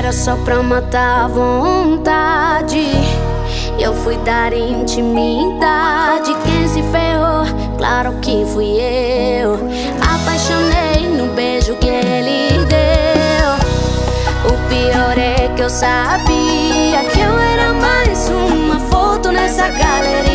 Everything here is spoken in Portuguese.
era só pra matar a vontade. Eu fui dar intimidade. Quem se ferrou? Claro que fui eu. Apaixonei no beijo que ele deu. O pior é que eu sabia que eu era mais uma foto nessa galeria.